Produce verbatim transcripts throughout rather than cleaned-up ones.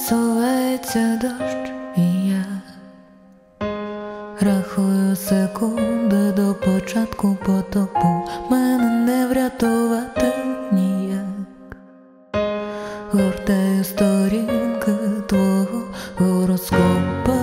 насувається дощ, і я рахую секунди до початку потопу. Мене не врятувати ніяк. Гортаю сторінки твого гороскопа.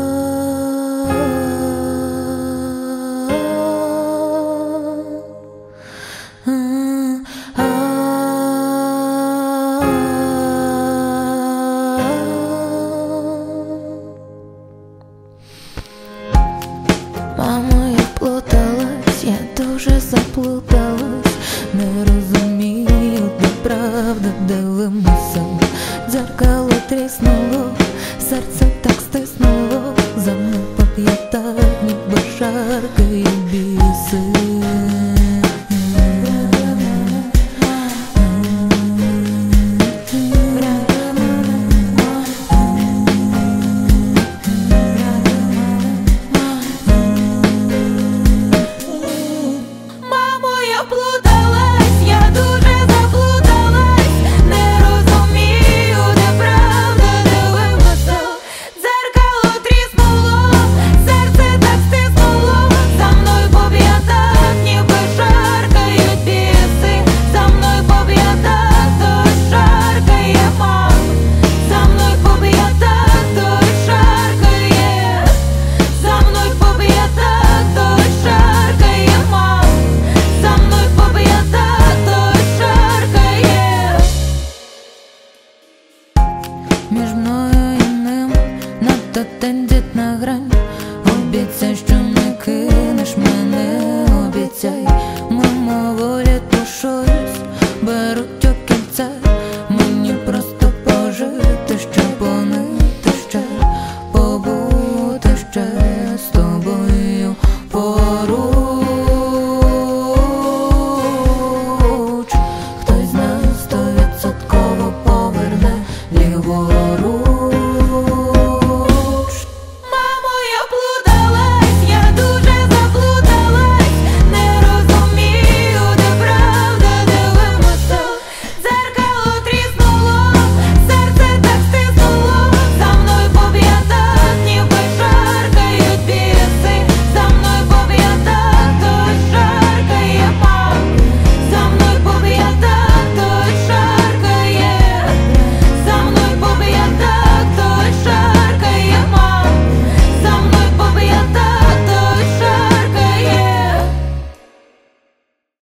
Мамо, я плуталась, я дуже заплуталась, не розумію, де правда, де вимисел. Дзеркало тріснуло, серце так стиснуло, за мною по п'ятах ніби шаркає біси. Між мною і ним надто тендітна грань.